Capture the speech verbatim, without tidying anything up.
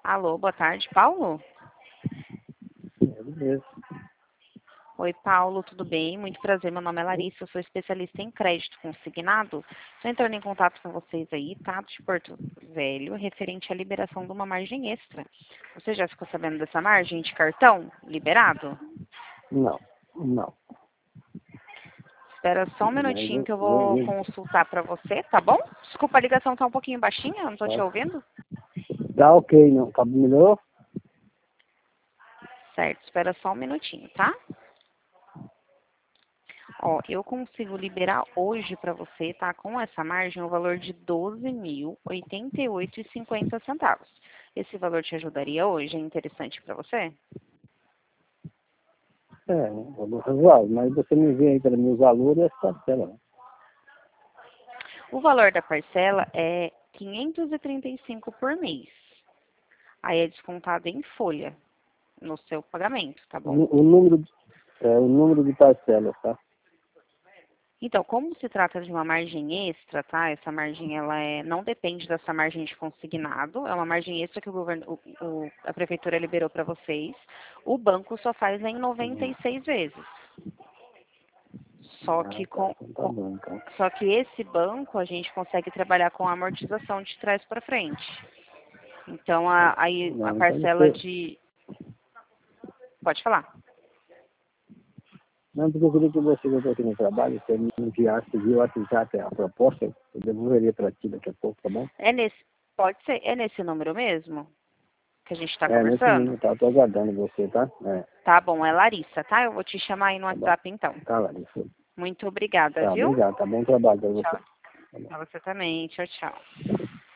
Alô, boa tarde, Paulo? Ele mesmo. Oi, Paulo, tudo bem? Muito prazer, meu nome é Larissa, eu sou especialista em crédito consignado. Estou entrando em contato com vocês aí, tá? De Porto Velho, referente à liberação de uma margem extra. Você já ficou sabendo dessa margem de cartão liberado? Não, não. Espera só um Mas minutinho eu, que eu eu, vou eu, consultar para você, tá bom? Desculpa, a ligação tá um pouquinho baixinha, eu não estou te tá, ouvindo. tá ok, não. Tá melhor? Certo, espera só um minutinho, tá? Ó, eu consigo liberar hoje para você, tá? Com essa margem, o valor de doze mil, oitenta e oito e cinquenta centavos. Esse valor te ajudaria hoje? É interessante para você? É, um valor razoável. Mas você me vê aí para mim os valores e as parcelas. Né? O valor da parcela é quinhentos e trinta e cinco por mês. Aí é descontado em folha no seu pagamento, tá O, bom? nu- o número, de- é, o número de parcelas, tá? Então, como se trata de uma margem extra, tá? Essa margem, ela é, não depende dessa margem de consignado, é uma margem extra que o governo, o, o- a prefeitura liberou para vocês. O banco só faz em noventa Hum. e seis vezes. Só Ah, que tá. com, Então tá com- bom, então. só que esse banco a gente consegue trabalhar com a amortização de trás para frente. Então, a, aí a Não, então parcela você... de, pode falar. Não, porque eu queria que você, que eu estou aqui no trabalho, você me enviasse via WhatsApp a proposta, eu devolveria para ti daqui a pouco, tá bom? É nesse, pode ser, é nesse número mesmo que a gente está É, nesse conversando? número, tá? Eu tô aguardando você, tá? É, Tá bom, é Larissa, tá? Eu vou te chamar aí no tá bom. WhatsApp então. Tá, Larissa. Muito obrigada, Tá, viu? obrigado. Tá bom trabalho para você. Tchau. Tá bom. Pra você também. Tchau, tchau.